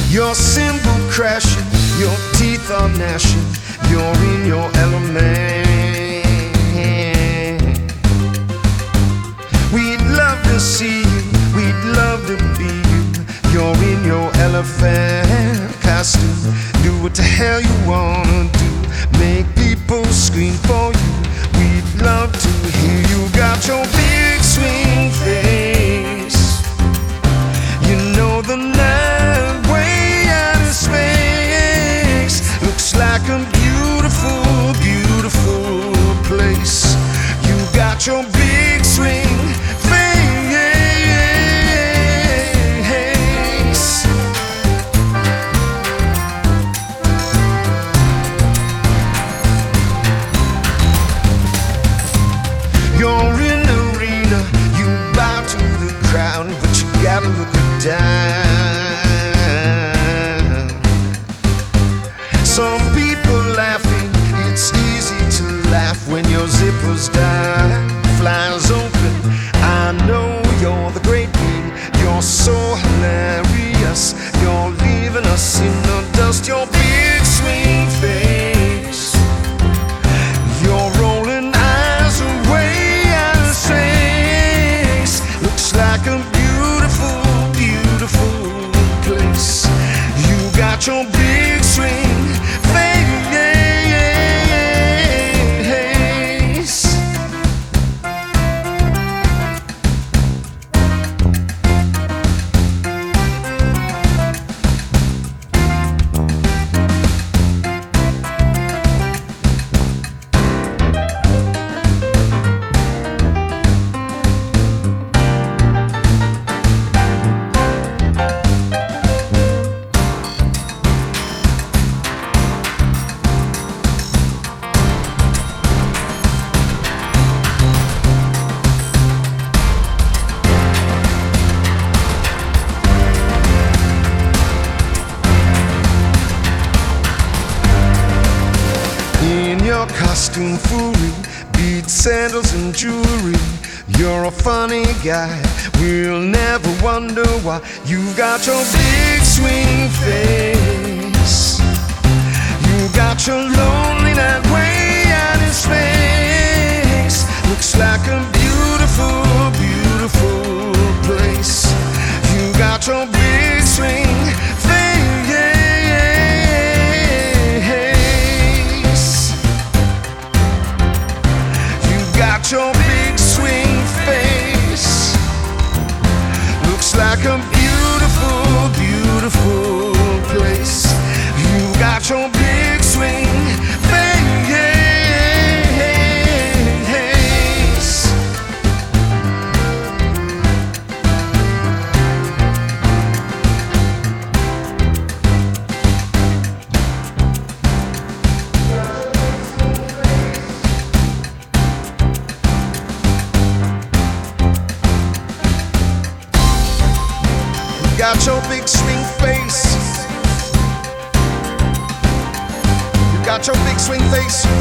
Your cymbal crashing, your teeth are gnashing, you're in your element. We'd love to see you, we'd love to be you. You're in your elephant costume. Do what the hell you wanna do, make people scream for you. We'd love to hear you. Got your big swing face, you know the night way out of space. Looks like a beautiful, beautiful place. You got your big swing face. You're in the arena, you bow to the crowd, but you gotta look down. Some people laughing, it's easy to laugh when your zipper's down, flies open. I know you're the great king, you're so hilarious. You're leaving us in the dust, your big swing face. You're rolling eyes away out of space. Looks like a beautiful, beautiful place. You got your big swing face. Costume foolery, beads, sandals and jewelry. You're a funny guy, we'll never wonder why. You've got your big swing face. You got your lonely night way out in space. Looks like a beautiful, beautiful place. You got your big swing face. Got your big swing face. Looks like a beautiful, beautiful place. You got your big swing face. Got your big swing face. You got your big swing face.